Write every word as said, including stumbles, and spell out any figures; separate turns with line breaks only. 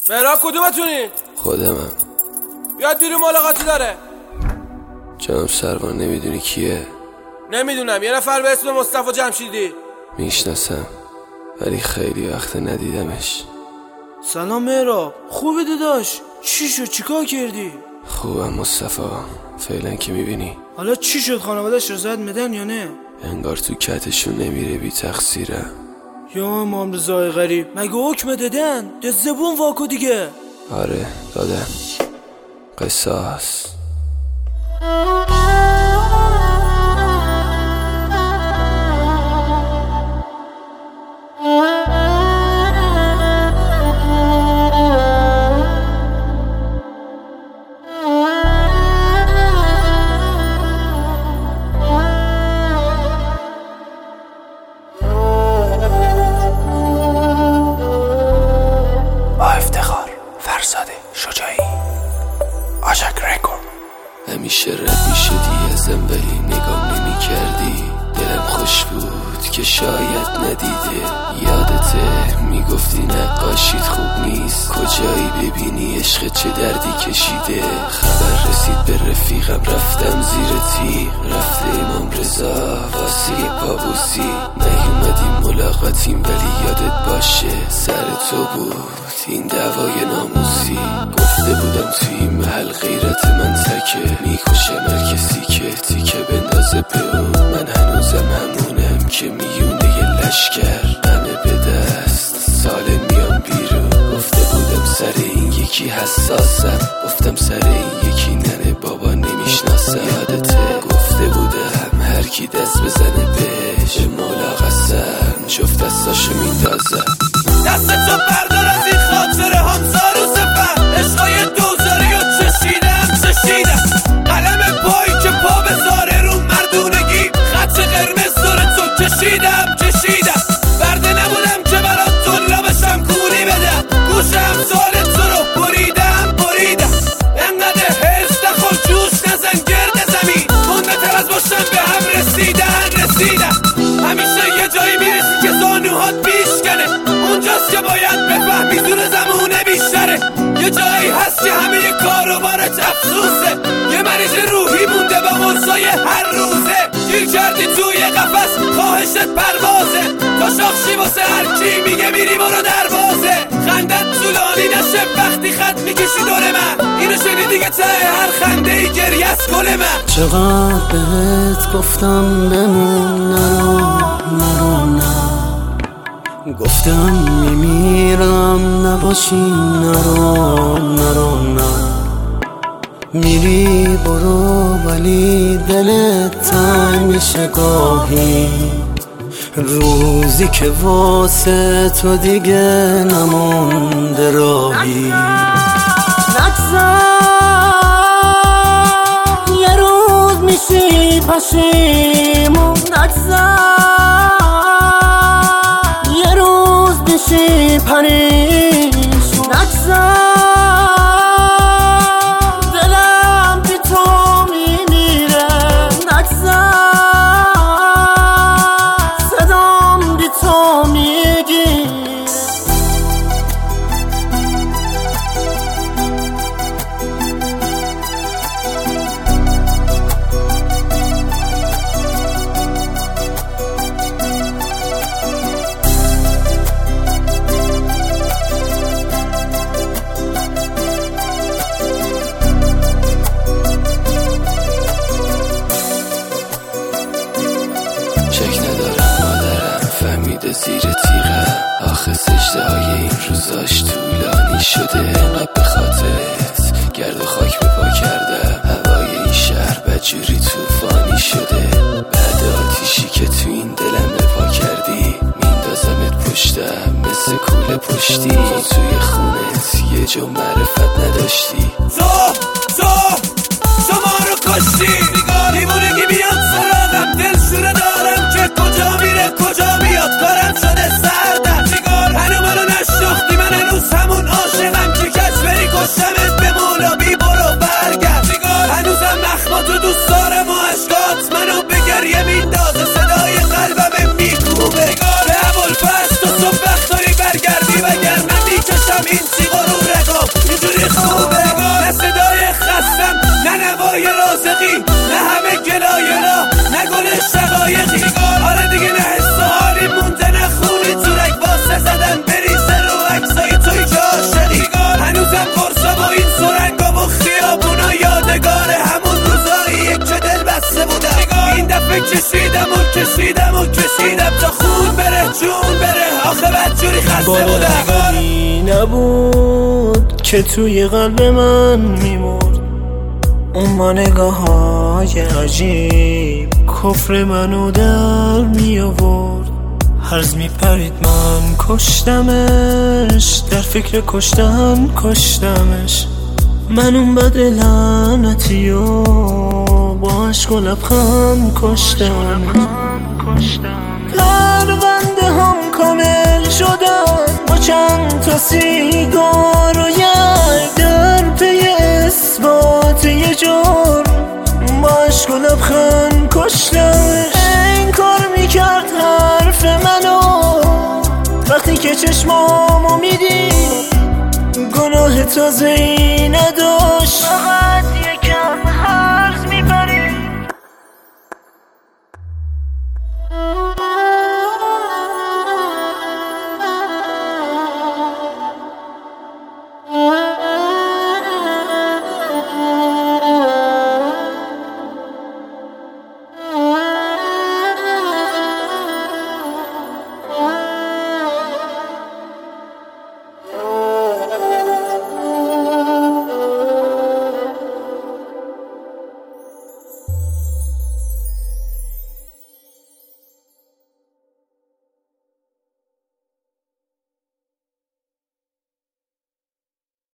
مهراب کدومتونی؟
خودمم.
بیاد بیرون ملاقاتی داره.
جناب سروان نمیدونی کیه؟
نمیدونم، یه نفر به اسم مصطفی جمشیدی.
میشناسم ولی خیلی وقت ندیدمش.
سلام مهراب، خوبی داداش؟ چی شد؟ چیکار کردی؟
خوبم مصطفی، فعلا که میبینی.
حالا چی شد؟ خانواده‌اش رضایت میدن یا نه؟
انگار تو کتشون نمیره، بی تقصیره.
یا امام رضای غریب، مگه حکم دادن؟ ده زبون واکو دیگه.
آره دادن. قصاص. همیشه رد میشدی ازم ولی نگام نمی کردی. دلم خوش بود که شاید ندیده. یادته میگفتی نقاشیت خوب نیست، کجایی ببینی عشق چه دردی کشیده. خبر رسید به رفیقم، رفتم زیر تیغ. رفته امام رضا واسه پابوسی. نیومدیم ملاقاتیم ولی یادت باشه سر تو بود این دعوای ناموسی. گفته بودم توی این محل غیرت من تکه، میکشه هر کسی که تیکه بندازه به اون. من هنوزم همونم که میونه یه لشکر، همه به دست سالم میام بیرون. گفته بودم سر این یکی حساسم، گفتم سر این یکی ننه بابا نمیشناسم. یادته گفته بودم هر کی دست بزنه بهش به مولا قسم جفت دستاشو میندازم.
دست تو بردار از این خاطره همسار و سفر، عشقای دوزاری و چشیدم چشیدم. قلم پایی که پا بذاره رو مردونگی، خط قرمز داره تو کشیدم کشیدم. برده نبودم که برات دلا بشم کولی بدم، گوشم سال تو رو بریدم بریدم. انقدر حرص نخور جوش نزن گرد زمین، منتظر از باشم به هم رسیدن رسیدن. همیشه یه جایی میرسی که زانوهات بیشکنه، اونجاست که باید بفهمی زور زمونه بیشتره. یه جایی هست که همه یه کاروبارت افسوسه، یه مریض روحی مونده با قرصای هر روزه. گیر کردی توی قفس خواهشت پروازه، تا شاخشی واسه هر کی میگه میری برو دروازه. خندت طولانی نشه وقتی خط میکشی دور من، اینو شنیدی که ته هر خنده ای گریه از گل من.
چقدر بهت گفتم بمون نرو نرو نه، گفتم میمیرم نباشی نرو نرو نه. میری برو ولی دلت تنگ میشه گاهی، روزی که واسه تو دیگه نمونده راهی. نگذار یه روز میشی پشیمون، نگذار یه روز میشی پریشون، نگذار دلم بی تو میمیره، نگذار صدام بی تو میگیره.
زیر تیغه آخه سجده های این روزاش طولانی شده. انقدر به خاطرت گرد و خاک به پا کرده، هوای این شهر بدجوری توفانی شده. بعد آتیشی که تو این دلم بپا کردی، میندازمت پشتم مثل کوله پشتی. توی خونت یه جو معرفت نداشتی،
تو تو شما رو کشتی. دیوونگی بیاد سراغم، دل شوره دارم که کجا میره کجا میاد. کارم شده سردم سیگار، هنو منو نشناختی، من هنوز همون عاشقم که کش بری کشتمت به مولا بی برو برگرد. سیگار هنوزم مخمات دوست دارم و عشقات منو به گریه میندازه، صدای قلبم میکوبه. به ابوالفضل تو صبح وقت داری برگردی، وگر من میکشم این سیگار رو رد کشیدم تا خون بره جون بره، آخه بدجوری خسته بودم.
نبود که توی قلب من میمرد، اون با نگاه های عجیب کفر منو در می آورد. هرز می پرید من کشتمش، در فکر کشتن کشتمش. من اون بد لعنتی و با عشق و لبخند کشتم. پرونده هم کامل شدن با چند تا سیگار و یک در پی اثبات یه جرم، با عشق و لبخند کشتمش. این کار میکرد حرف منو وقتی که چشمامو میدی، گناه تازه‌ای نداشت.